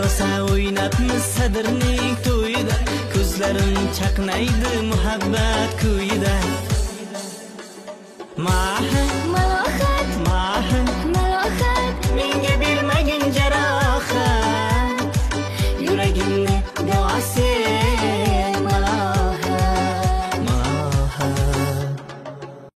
rosa o'ynabmiz sadirning to'yida, ko'zlarim chaqnaydi muhabbat kuyida.